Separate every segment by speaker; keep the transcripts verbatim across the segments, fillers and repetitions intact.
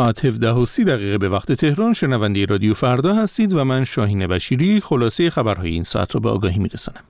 Speaker 1: ساعت هفده و سی دقیقه به وقت تهران شنونده رادیو فردا هستید و من شاهین بشیری خلاصه خبرهای این ساعت را به آگاهی میرسانم.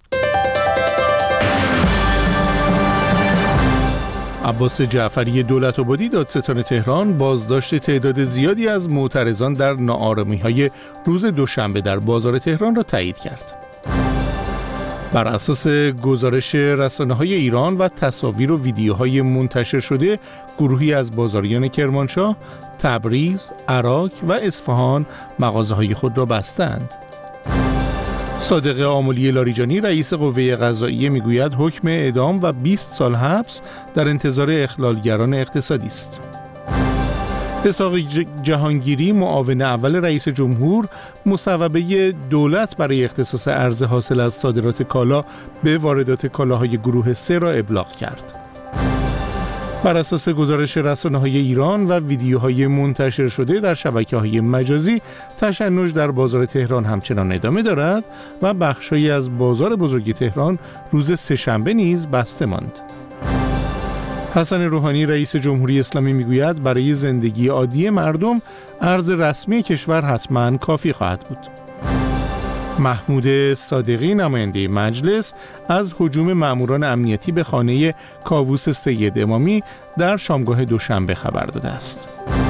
Speaker 1: عباس جعفری دولت‌آبادی دادستان تهران بازداشت تعداد زیادی از معترضان در ناآرامی‌های روز دوشنبه در بازار تهران را تایید کرد. بر اساس گزارش رسانه‌های ایران و تصاویر و ویدیوهای منتشر شده، گروهی از بازاریان کرمانشاه، تبریز، عراق و اصفهان مغازه‌های خود را بستند. صادق آملی لاریجانی رئیس قوه قضائیه میگوید حکم اعدام و بیست سال حبس در انتظار اخلالگران اقتصادی است. اسحاق جهانگیری معاون اول رئیس جمهور مصوبه دولت برای اختصاص ارز حاصل از صادرات کالا به واردات کالاهای گروه سه را ابلاغ کرد. بر اساس گزارش رسانه‌های ایران و ویدیوهای منتشر شده در شبکه‌های مجازی، تشنج در بازار تهران همچنان ادامه دارد و بخش‌هایی از بازار بزرگ تهران روز سه‌شنبه نیز بسته ماند. حسن روحانی رئیس جمهوری اسلامی میگوید برای زندگی عادی مردم ارز رسمی کشور حتماً کافی خواهد بود. محمود صادقی نماینده مجلس از هجوم ماموران امنیتی به خانه کاووس سید امامی در شامگاه دوشنبه خبر داده است.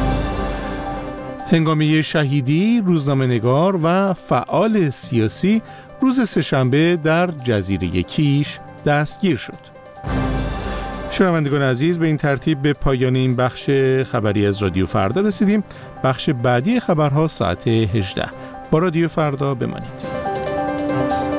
Speaker 1: هنگامه شهیدی روزنامه‌نگار و فعال سیاسی روز سه‌شنبه در جزیره کیش دستگیر شد. شنوندگان عزیز، به این ترتیب به پایان این بخش خبری از رادیو فردا رسیدیم. بخش بعدی خبرها ساعت هجده. با رادیو فردا بمانید.